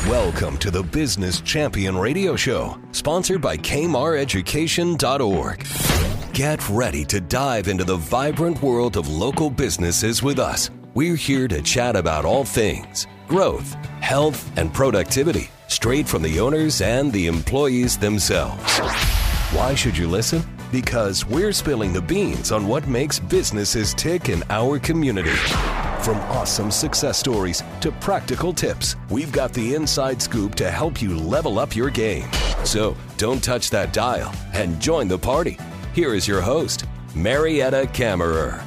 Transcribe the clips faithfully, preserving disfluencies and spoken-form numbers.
Welcome to the Business Champion Radio Show, sponsored by K M A R Education dot org. Get ready to dive into the vibrant world of local businesses with us. We're here to chat about all things growth, health, and productivity, straight from the owners and the employees themselves. Why should you listen? Because we're spilling the beans on what makes businesses tick in our community. From awesome success stories to practical tips, we've got the inside scoop to help you level up your game. So don't touch that dial and join the party. Here is your host, Marietta Kammerer.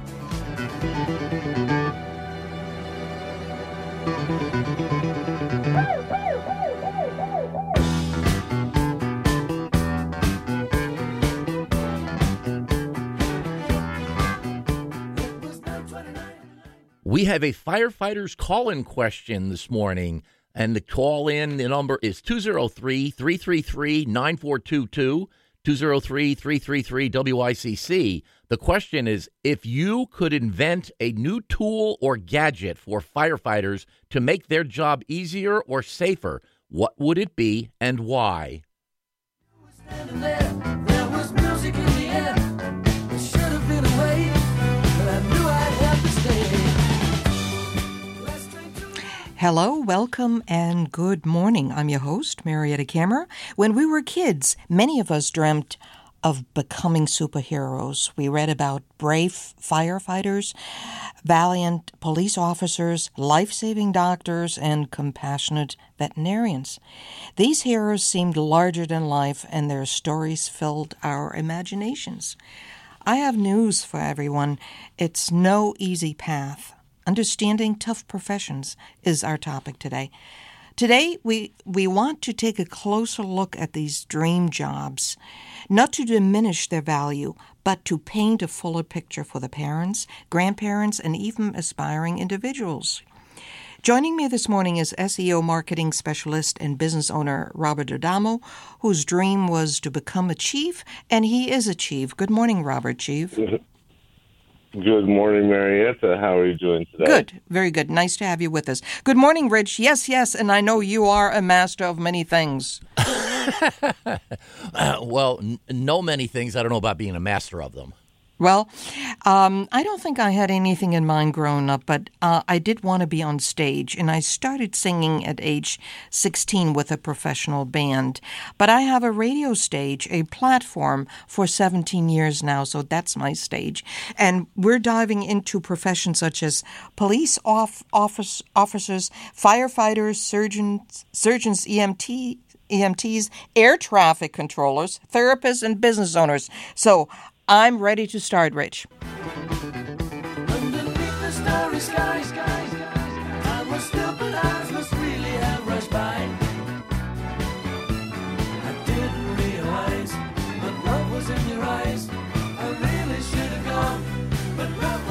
We have a firefighter's call-in question this morning, and the call-in the number is two oh three, three three three, nine four two two, two oh three, three three three, W I C C. The question is, if you could invent a new tool or gadget for firefighters to make their job easier or safer, what would it be and why? There was music in the air. It should have been away, but I knew I'd have to stay. Hello, welcome, and good morning. I'm your host, Marietta Kammerer. When we were kids, many of us dreamt of becoming superheroes. We read about brave firefighters, valiant police officers, life-saving doctors, and compassionate veterinarians. These heroes seemed larger than life, and their stories filled our imaginations. I have news for everyone. It's no easy path. Understanding tough professions is our topic today. Today, we, we want to take a closer look at these dream jobs, not to diminish their value, but to paint a fuller picture for the parents, grandparents, and even aspiring individuals. Joining me this morning is S E O marketing specialist and business owner Robert Adamo, whose dream was to become a chief, and he is a chief. Good morning, Robert, Chief. Good morning, Marietta. How are you doing today? Good. Very good. Nice to have you with us. Good morning, Rich. Yes, yes, and I know you are a master of many things. uh, well, n- no many things. I don't know about being a master of them. Well, um, I don't think I had anything in mind growing up, but uh, I did want to be on stage, and I started singing at age sixteen with a professional band. But I have a radio stage, a platform, for seventeen years now, so that's my stage. And we're diving into professions such as police off, office, officers, firefighters, surgeons, surgeons, E M T, E M Ts, air traffic controllers, therapists, and business owners. So I'm ready to start, Rich. Underneath the starry sky, sky, sky, time was still, but eyes must really have rushed by. I didn't realize, but love was in your eyes. I really should have gone, but love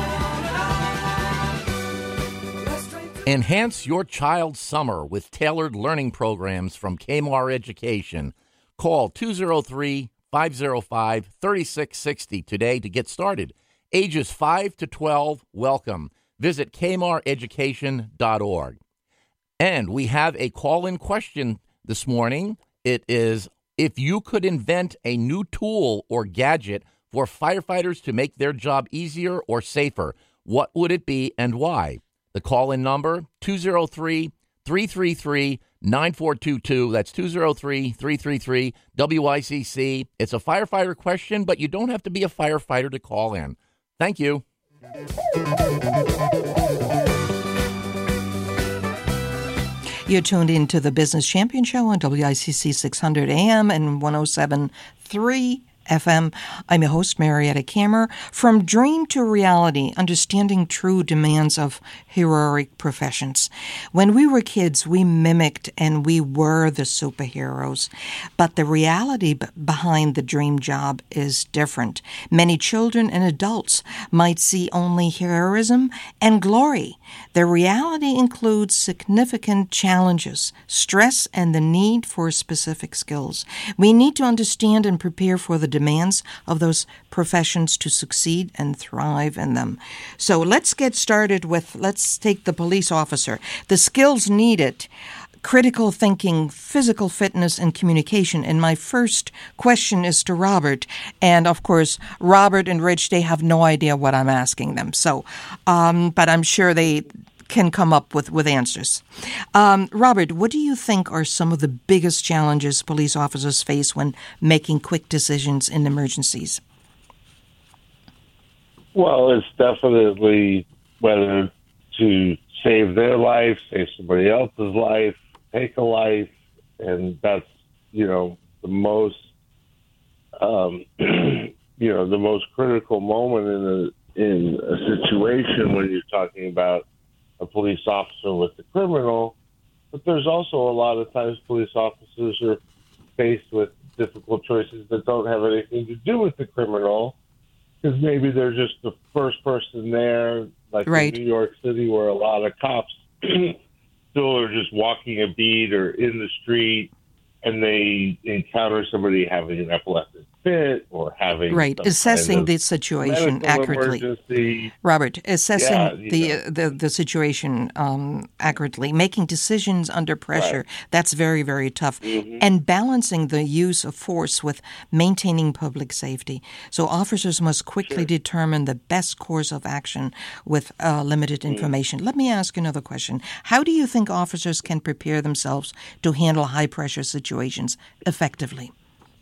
went on and on. Enhance your child's summer with tailored learning programs from K M A R Education. Call two oh three, five oh five, three six six oh today to get started. Ages five to twelve, welcome. Visit K M A R Education dot org. And we have a call-in question this morning. It is, if you could invent a new tool or gadget for firefighters to make their job easier or safer, what would it be and why? The call-in number, two oh three, three three three, nine four two two. That's two oh three, three three three, W I C C. It's a firefighter question, but you don't have to be a firefighter to call in. Thank you. You're tuned in to the Business Champion Show on W I C C six hundred A M and one oh seven point three F M. I'm your host, Marietta Kammerer. From dream to reality, understanding true demands of heroic professions. When we were kids, we mimicked and we were the superheroes. But the reality b- behind the dream job is different. Many children and adults might see only heroism and glory. The reality includes significant challenges, stress, and the need for specific skills. We need to understand and prepare for the demands of those professions to succeed and thrive in them. So let's get started with, let's take the police officer. The skills needed critical thinking, physical fitness, and communication. And my first question is to Robert. And of course, Robert and Rich, they have no idea what I'm asking them. So, um, but I'm sure they can come up with, with answers. Um, Robert, what do you think are some of the biggest challenges police officers face when making quick decisions in emergencies? Well, it's definitely whether to save their life, save somebody else's life, take a life, and that's, you know, the most, um, you know, the most critical moment in a in a situation when you're talking about a police officer with a criminal. But there's also a lot of times police officers are faced with difficult choices that don't have anything to do with the criminal, because maybe they're just the first person there, like right. in New York City, where a lot of cops still are just walking a beat or in the street, and they encounter somebody having an epileptic fit or having right assessing kind of the situation accurately. Emergency. Robert, assessing yeah, the, know. the the situation um, accurately, making decisions under pressure. Right. That's very, very tough, mm-hmm. and balancing the use of force with maintaining public safety. So officers must quickly sure. determine the best course of action with uh, limited information. Mm-hmm. Let me ask another question. How do you think officers can prepare themselves to handle high pressure situations effectively?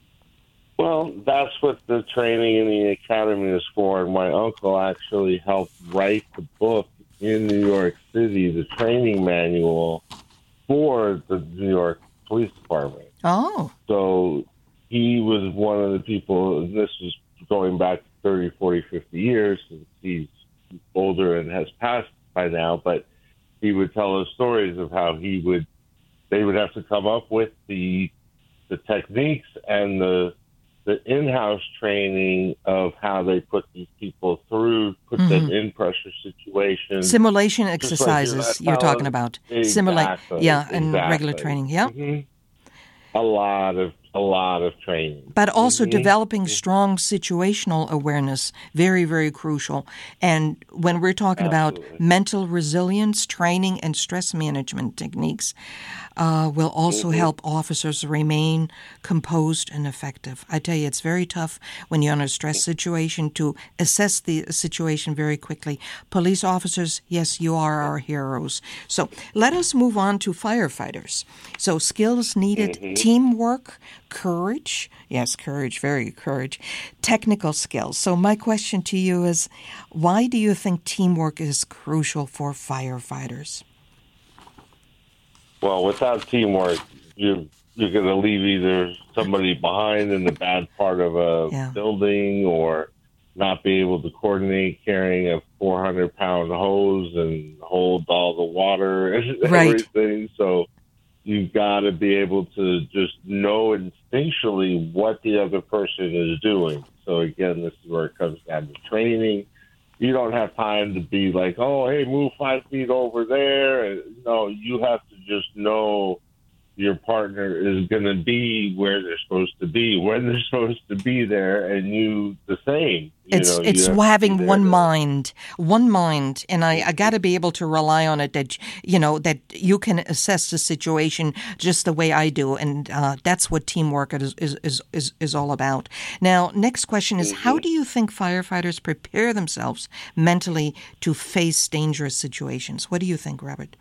Well, that's what the training in the academy is for. And my uncle actually helped write the book in New York City, the training manual for the New York Police Department. Oh. So he was one of the people, and this was going back thirty, forty, fifty years, since he's older and has passed by now, but he would tell us stories of how he would, they would have to come up with the the techniques and the the in-house training of how they put these people through, put mm-hmm. them in pressure situations. Simulation exercises like you're, you're talking about. Exactly. Simulate, yeah, exactly. and regular training, yeah. Mm-hmm. A lot of a lot of training. But also mm-hmm. developing strong situational awareness, very, very crucial. And when we're talking Absolutely. about mental resilience, training, and stress management techniques, uh, will also mm-hmm. help officers remain composed and effective. I tell you, it's very tough when you're in a stress situation to assess the situation very quickly. Police officers, yes, you are our heroes. So let us move on to firefighters. So skills needed, mm-hmm. teamwork, courage, yes, courage, very courage, technical skills. So my question to you is, why do you think teamwork is crucial for firefighters? Well, without teamwork, you're, you're going to leave either somebody behind in the bad part of a yeah. building, or not be able to coordinate carrying a four hundred pound hose and hold all the water and right. everything. So you've got to be able to just know instinctually what the other person is doing. So again, this is where it comes down to training. You don't have time to be like, oh, hey, move five feet over there. No, you have to just know your partner is going to be where they're supposed to be, when they're supposed to be there, and you the same. You it's know, it's having one mind, one mind, and I, I got to be able to rely on it that, you know, that you can assess the situation just the way I do, and uh, that's what teamwork is, is, is, is, is all about. Now, next question is, mm-hmm. how do you think firefighters prepare themselves mentally to face dangerous situations? What do you think, Robert?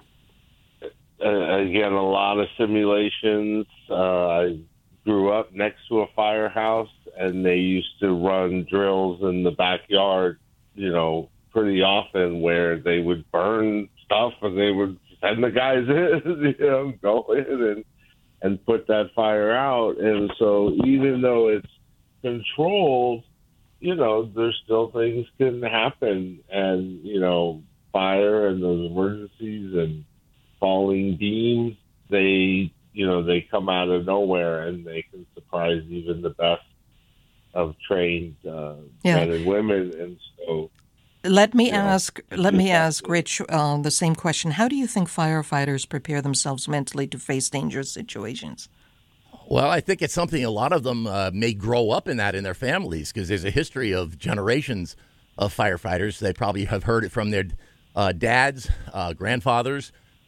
Uh, again, a lot of simulations. Uh, I grew up next to a firehouse, and they used to run drills in the backyard, you know, pretty often, where they would burn stuff and they would send the guys in, you know, go in and, and put that fire out. And so even though it's controlled, you know, there's still things can happen, and, you know, fire and those emergencies and falling beams, they, you know, they come out of nowhere, and they can surprise even the best of trained uh, yeah. men and women. And so, let me you know, ask, let me ask Rich uh, the same question. How do you think firefighters prepare themselves mentally to face dangerous situations? Well, I think it's something a lot of them uh, may grow up in that in their families, because there's a history of generations of firefighters. They probably have heard it from their uh, dads, uh, grandfathers.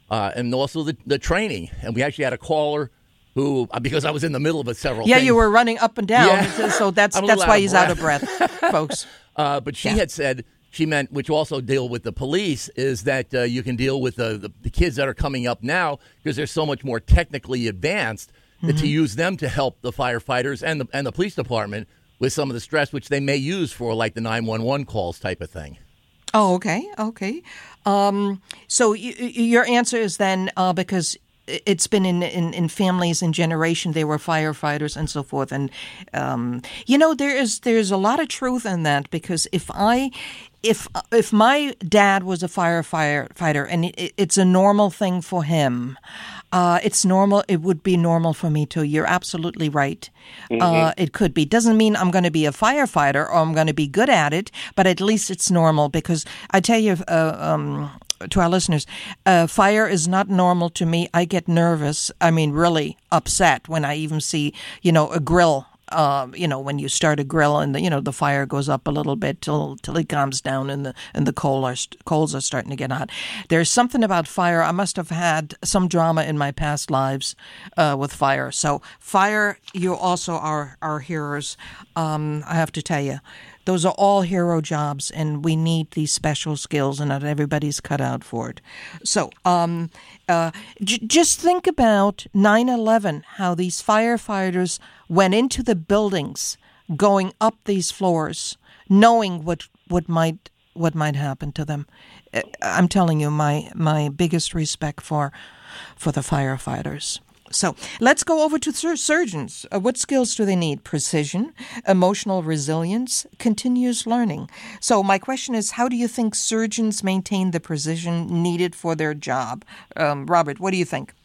uh, and also the, the training. And we actually had a caller who, because I was in the middle of it several Yeah, things. you were running up and down, Yeah. so that's I'm a that's little why out of he's out of breath, folks. Uh, but she Yeah. had said, she meant, which also deal with the police, is that uh, you can deal with the, the, the kids that are coming up now because they're so much more technically advanced mm-hmm. that to use them to help the firefighters and the, and the police department with some of the stress, which they may use for like the nine one one calls type of thing. Oh, okay, okay. Um, so y- y- your answer is then uh, because it's been in, in, in families in generation, they were firefighters and so forth. And, um, you know, there is there's a lot of truth in that because if I... If if my dad was a firefighter and it, it's a normal thing for him, uh, it's normal. It would be normal for me too. You're absolutely right. Mm-hmm. Uh, it could be. Doesn't mean I'm going to be a firefighter or I'm going to be good at it, but at least it's normal because I tell you, uh, um, to our listeners, uh, fire is not normal to me. I get nervous. I mean, really upset when I even see, you know, a grill. Uh, you know, when you start a grill and the, you know the fire goes up a little bit till till it calms down and the and the coal are, coals are starting to get hot. There's something about fire. I must have had some drama in my past lives uh, with fire. So fire, you also are our heroes. Um, I have to tell you, those are all hero jobs, and we need these special skills, and not everybody's cut out for it. So um, uh, j- just think about nine eleven, how these firefighters went into the buildings, going up these floors, knowing what what might what might happen to them. I'm telling you, my my biggest respect for for the firefighters. So let's go over to sur- surgeons. Uh, what skills do they need? Precision, emotional resilience, continuous learning. So my question is, how do you think surgeons maintain the precision needed for their job? Um, Robert, what do you think?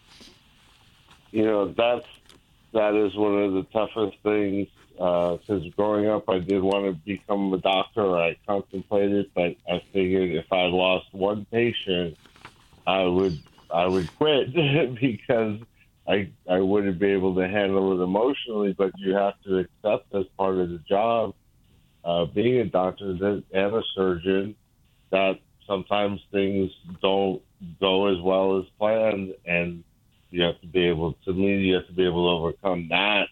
You know, that's that is one of the toughest things. Because uh, growing up, I did want to become a doctor. I contemplated, but I figured if I lost one patient, I would I would quit because I I wouldn't be able to handle it emotionally. But you have to accept as part of the job, uh, being a doctor and a surgeon, that sometimes things don't go as well as planned, and you have to be able to me. You have to be able to overcome that.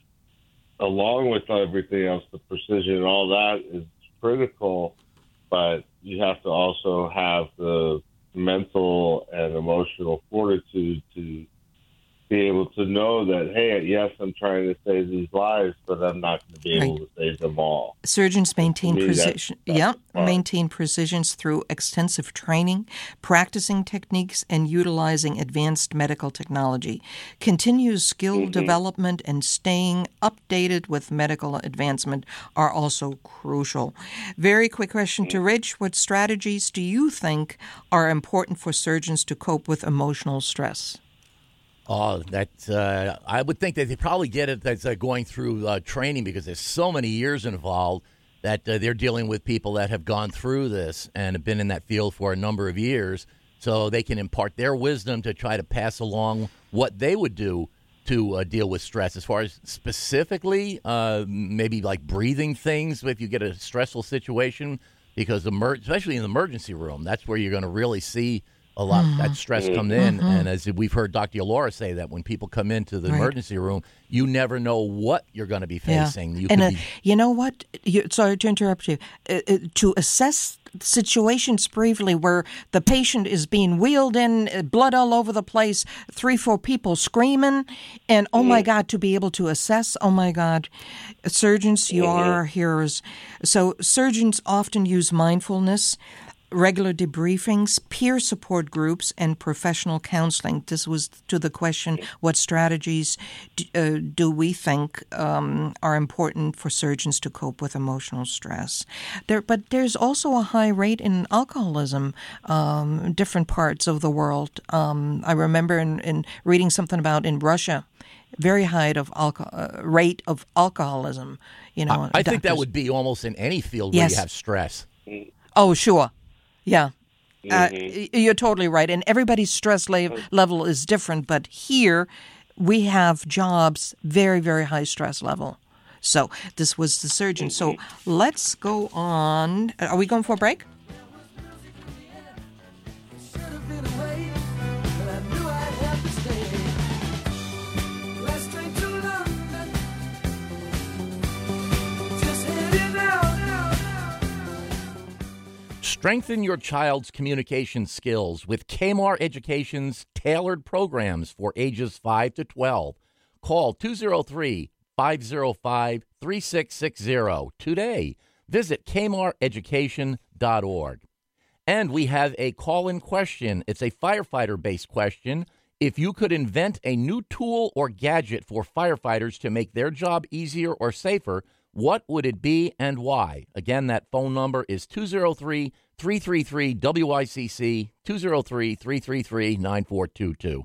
Along with everything else, the precision and all that is critical, but you have to also have the mental and emotional fortitude to be able to know that, hey, yes, I'm trying to save these lives, but I'm not going to be able right. to save them all. Surgeons maintain me, precision. that's, that's yeah, maintain precisions through extensive training, practicing techniques, and utilizing advanced medical technology. Continuous skill mm-hmm. development and staying updated with medical advancement are also crucial. Very quick question mm-hmm. to Rich. What strategies do you think are important for surgeons to cope with emotional stress? Oh, that uh, I would think that they probably get it that's uh, going through uh, training because there's so many years involved that uh, they're dealing with people that have gone through this and have been in that field for a number of years, so they can impart their wisdom to try to pass along what they would do to uh, deal with stress. As far as specifically, uh, maybe like breathing things if you get a stressful situation, because emer- especially in the emergency room, that's where you're going to really see a lot mm-hmm. that stress come in. Mm-hmm. And as we've heard Doctor Laura say, that when people come into the right. emergency room, you never know what you're going to be facing. Yeah. You, and uh, be- you know what? You, sorry to interrupt you. Uh, uh, to assess situations briefly where the patient is being wheeled in, uh, blood all over the place, three, four people screaming, and oh my God, to be able to assess, oh my God, surgeons, you are our heroes. So surgeons often use mindfulness, regular debriefings, peer support groups, and professional counseling. This was to the question, what strategies do, uh, do we think um, are important for surgeons to cope with emotional stress? There, but there's also a high rate in alcoholism um, in different parts of the world. Um, I remember in, in reading something about in Russia, very high of alco- uh, rate of alcoholism. You know, I, I think that would be almost in any field yes. where you have stress. Oh, sure. Yeah, Mm-hmm. uh, you're totally right. And everybody's stress le- level is different. But here we have jobs, very, very high stress level. So this was the surgeon. Mm-hmm. So let's go on. Are we going for a break? Strengthen your child's communication skills with Kmart Education's tailored programs for ages five to twelve. Call two oh three, five oh five, three six six zero today. Visit Kmart Education dot org. And we have a call-in question. It's a firefighter-based question. If you could invent a new tool or gadget for firefighters to make their job easier or safer, what would it be and why? Again, that phone number is two oh three, three three three, W I C C, two oh three, three three three, nine four two two.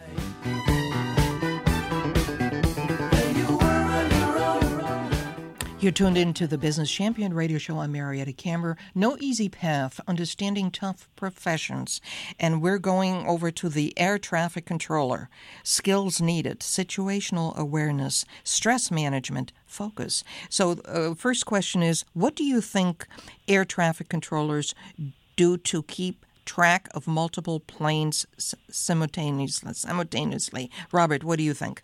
You're tuned into the Business Champion Radio Show. I'm Marietta Camber. No easy path, understanding tough professions. And we're going over to the air traffic controller. Skills needed, situational awareness, stress management, focus. So uh, first question is, what do you think air traffic controllers do to keep track of multiple planes simultaneously? simultaneously? Robert, what do you think?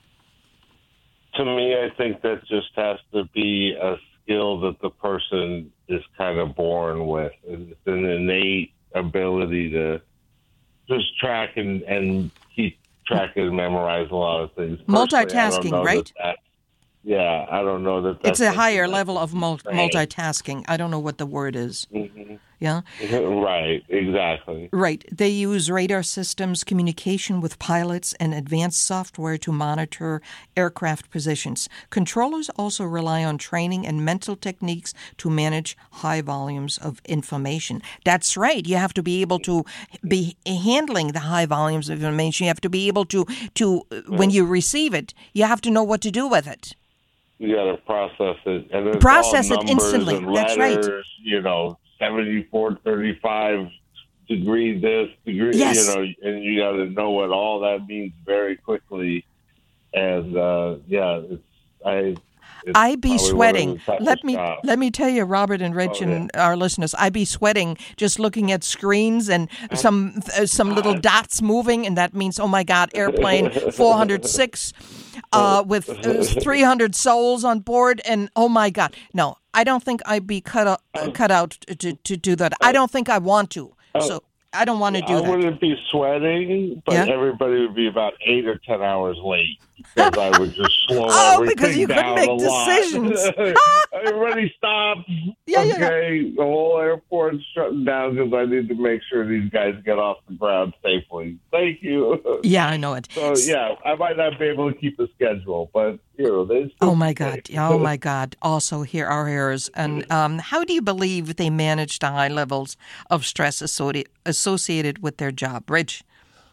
To me, I think that just has to be a skill that the person is kind of born with. It's an innate ability to just track and, and keep track and memorize a lot of things. Multitasking, right? That that, yeah, I don't know that that's... It's a higher level of mul- multitasking. I don't know what the word is. Mm-hmm. Yeah? Right, exactly. Right. They use radar systems, communication with pilots, and advanced software to monitor aircraft positions. Controllers also rely on training and mental techniques to manage high volumes of information. That's right. You have to be able to be handling the high volumes of information. You have to be able to, to when you receive it, you have to know what to do with it. You got to process it. And it's process all it instantly. And That's letters, right. You know, seventy-four thirty-five degree this, degree, yes. you know, and you got to know what all that means very quickly. And, uh, yeah, it's, I... I be sweating. Let me jobs. let me tell you, Robert and Rich oh, and yeah. our listeners, I be sweating just looking at screens and some uh, some little dots moving, and that means, oh my God, airplane four hundred six uh, with uh, three hundred souls on board, and oh my God, no, I don't think I'd be cut out, uh, cut out to, to do that. I don't think I want to. So I don't want to do I that. I wouldn't be sweating, but yeah? everybody would be about eight or ten hours late because I would just slow oh, everything because you couldn't down make a decisions. Everybody stop. Yeah, okay, yeah. The whole airport's shutting down because I need to make sure these guys get off the ground safely. Thank you. Yeah, I know it. So, yeah, I might not be able to keep the schedule, but, you know, they Oh, my God. Oh, my God. Also, here are errors. And um, how do you believe they manage the high levels of stress associated with their job? Rich?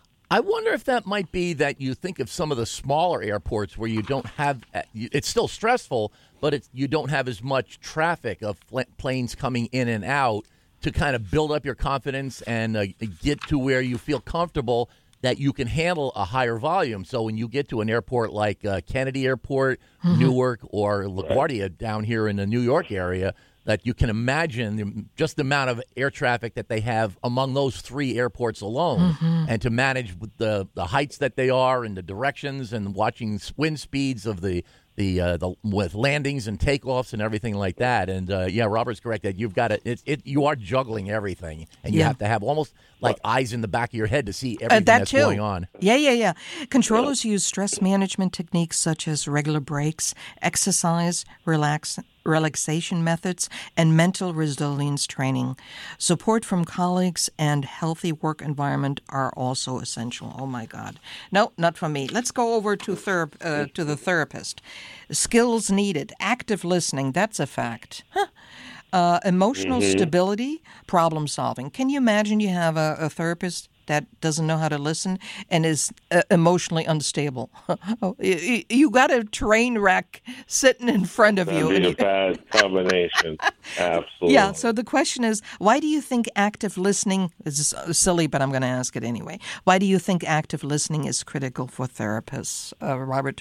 I wonder if that might be that you think of some of the smaller airports where you don't have – it's still stressful, but it's, you don't have as much traffic of planes coming in and out to kind of build up your confidence and uh, get to where you feel comfortable that you can handle a higher volume. So when you get to an airport like uh, Kennedy Airport, mm-hmm. Newark, or LaGuardia down here in the New York area, that you can imagine just the amount of air traffic that they have among those three airports alone, mm-hmm. and to manage with the, the heights that they are and the directions and watching wind speeds of the the uh, the with landings and takeoffs and everything like that. And uh, yeah, Robert's correct that you've got to it, it you are juggling everything, and you yeah. have to have almost like well, eyes in the back of your head to see everything uh, that that's too. going on. Yeah, yeah, yeah. Controllers use stress management techniques such as regular breaks, exercise, relax. relaxation methods, and mental resilience training. Support from colleagues and healthy work environment are also essential. Oh, my God. No, not for me. Let's go over to, ther- uh, to the therapist. Skills needed. Active listening. That's a fact. Huh. Uh, emotional mm-hmm. stability, problem solving. Can you imagine you have a, a therapist that doesn't know how to listen and is uh, emotionally unstable? oh, you, you got a train wreck sitting in front of That'd you. That'd be a you... bad combination. Absolutely. Yeah, so the question is, why do you think active listening, this is silly, but I'm going to ask it anyway. Why do you think active listening is critical for therapists, uh, Robert?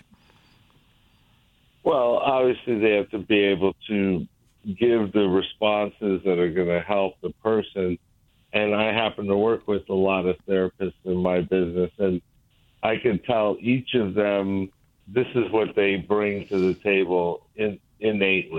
Well, obviously they have to be able to give the responses that are going to help the person. And I happen to work with a lot of therapists in my business, and I can tell each of them this is what they bring to the table in, innately.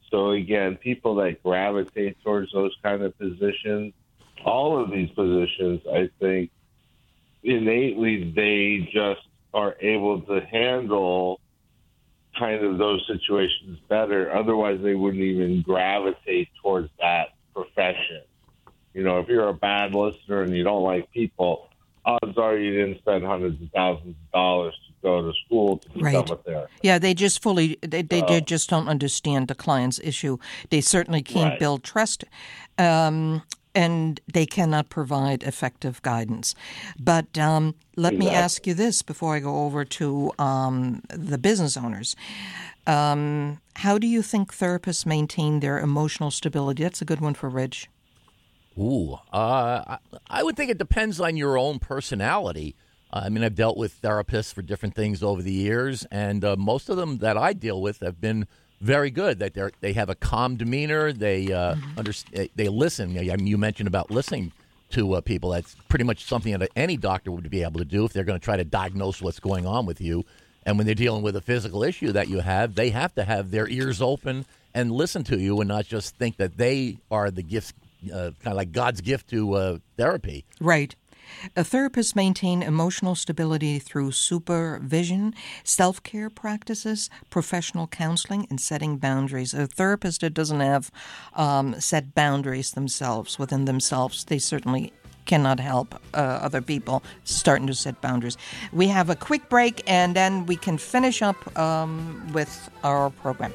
So again, people that gravitate towards those kind of positions, all of these positions, I think, innately they just are able to handle kind of those situations better. Otherwise, they wouldn't even gravitate towards that profession. You know, if you're a bad listener and you don't like people, odds are you didn't spend hundreds of thousands of dollars to go to school to become Right. a therapist. Yeah, they just fully, they, they, Uh, they just don't understand the client's issue. They certainly can't Right. build trust, um, and they cannot provide effective guidance. But um, let me Exactly. ask you this before I go over to um, the business owners. Um, how do you think therapists maintain their emotional stability? That's a good one for Rich. Ooh, uh, I, I would think it depends on your own personality. I mean, I've dealt with therapists for different things over the years, and uh, most of them that I deal with have been very good. That they they have a calm demeanor. They uh, Mm-hmm. under, they listen. I mean, you mentioned about listening to uh, people. That's pretty much something that any doctor would be able to do if they're going to try to diagnose what's going on with you. And when they're dealing with a physical issue that you have, they have to have their ears open and listen to you, and not just think that they are the gifts. Uh, kind of like God's gift to uh, therapy. Right. A therapist maintain emotional stability through supervision, self-care practices, professional counseling, and setting boundaries. A therapist that doesn't have um, set boundaries themselves within themselves, they certainly cannot help uh, other people starting to set boundaries. We have a quick break, and then we can finish up um, with our program.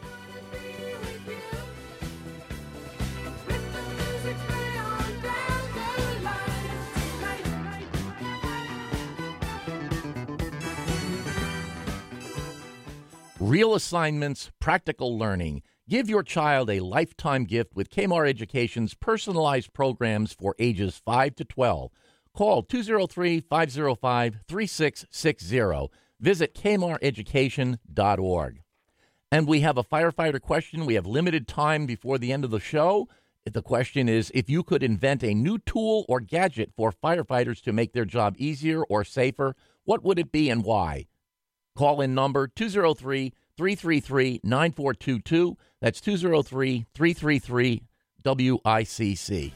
Real assignments, practical learning. Give your child a lifetime gift with Kmart Education's personalized programs for ages five to twelve. Call two oh three, five oh five, three six six zero. Visit kmart education dot org. And we have a firefighter question. We have limited time before the end of the show. The question is, if you could invent a new tool or gadget for firefighters to make their job easier or safer, what would it be and why? Call in number two oh three, three three three, nine four two two. That's two oh three, three three three, W I C C.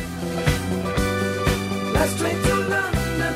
Let's drink to London.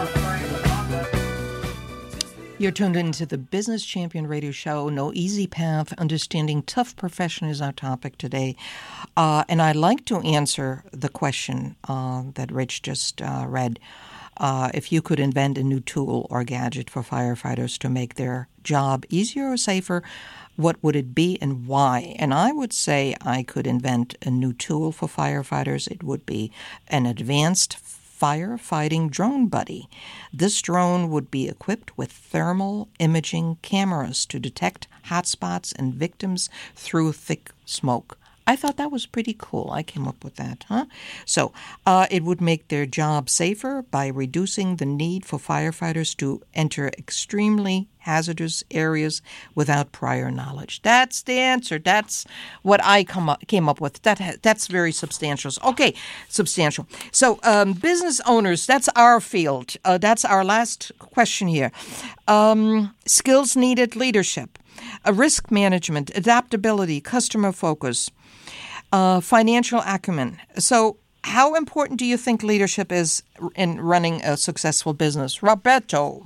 You're tuned into the Business Champion Radio Show. No easy path. Understanding tough profession is our topic today. Uh, and I'd like to answer the question uh, that Rich just uh, read. Uh, if you could invent a new tool or gadget for firefighters to make their job easier or safer, what would it be and why? And I would say I could invent a new tool for firefighters. It would be an advanced firefighting drone buddy. This drone would be equipped with thermal imaging cameras to detect hotspots and victims through thick smoke. I thought that was pretty cool. I came up with that, huh? So uh, it would make their job safer by reducing the need for firefighters to enter extremely hazardous areas without prior knowledge. That's the answer. That's what I come up, came up with. That ha- That's very substantial. Okay, substantial. So um, business owners, that's our field. Uh, that's our last question here. Um, skills needed, leadership, uh, risk management, adaptability, customer focus, Uh, financial acumen. So how important do you think leadership is in running a successful business? Roberto.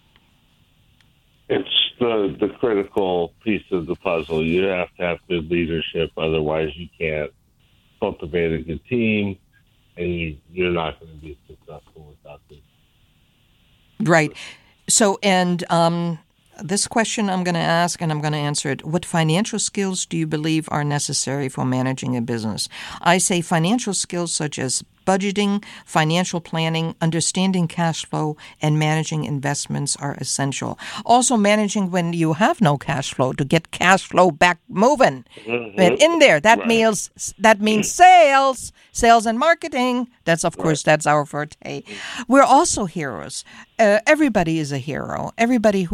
It's the, the critical piece of the puzzle. You have to have good leadership. Otherwise, you can't cultivate a good team, and you, you're not going to be successful without this. Right. So, and um, this question I'm going to ask, and I'm going to answer it. What financial skills do you believe are necessary for managing a business? I say financial skills such as budgeting, financial planning, understanding cash flow, and managing investments are essential. Also, managing when you have no cash flow to get cash flow back moving. Mm-hmm. And in there, that Right. means that means sales, sales and marketing. That's of course that's our forte. We're also heroes. Uh, everybody is a hero. Everybody who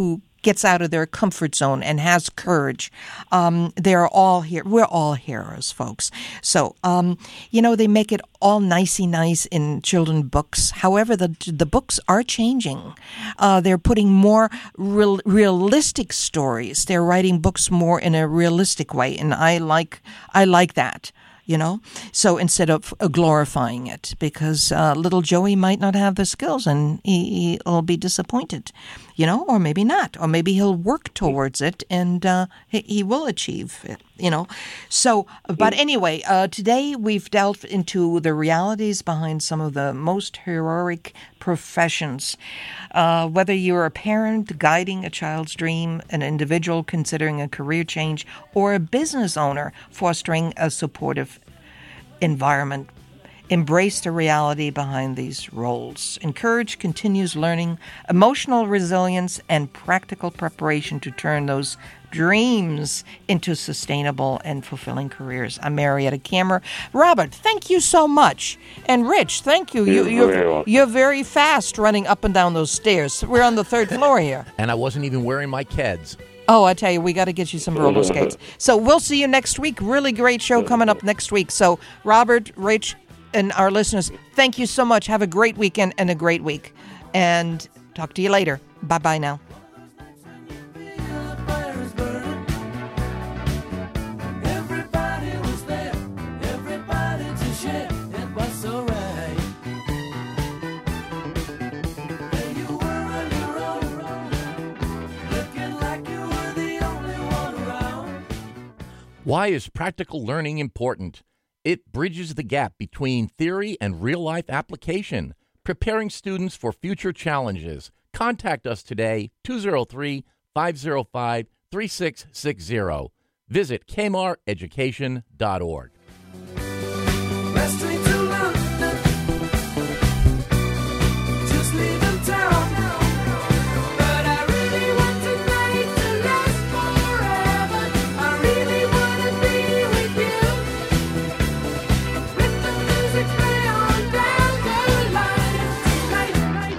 gets out of their comfort zone and has courage. Um, they're all here. We're all heroes, folks. So, um, you know, they make it all nicey nice in children books. However, the the books are changing. Uh, they're putting more real, realistic stories. They're writing books more in a realistic way, and I like I like that. You know, so instead of glorifying it, because uh, little Joey might not have the skills and he, he'll be disappointed, you know, or maybe not, or maybe he'll work towards it and uh, he, he will achieve it, you know. So, but anyway, uh, today we've delved into the realities behind some of the most heroic professions. Uh, whether you're a parent guiding a child's dream, an individual considering a career change, or a business owner fostering a supportive environment, embrace the reality behind these roles. Encourage continuous learning, emotional resilience, and practical preparation to turn those dreams into sustainable and fulfilling careers. I'm Marietta Kammer. Robert, thank you so much. And Rich, thank you. you You're very you're, welcome. you're very fast running up and down those stairs. We're on the third floor here. And I wasn't even wearing my Keds. Oh, I tell you, we got to get you some roller skates. So we'll see you next week. Really great show coming up next week. So Robert, Rich, and our listeners, thank you so much. Have a great weekend and a great week. And talk to you later. Bye-bye now. Everybody was there, everybody to share. It was so right. And you were on your own, looking like you were the only one around. Why is practical learning important? It bridges the gap between theory and real-life application, preparing students for future challenges. Contact us today, two oh three, five oh five, three six six oh. Visit k m a r education dot org. West Street to London, just leaving town. But I really want tonight to last forever. I really want to be with you. With the music play on down the line tonight.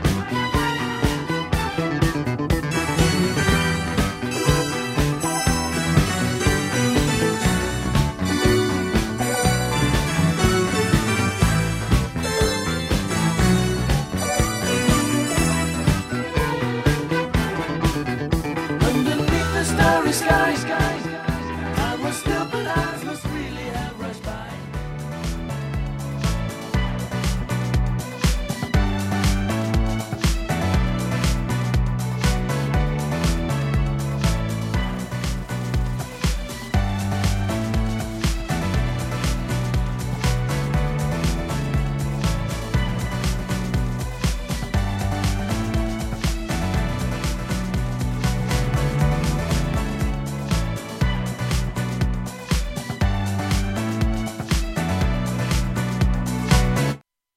Underneath the starry sky.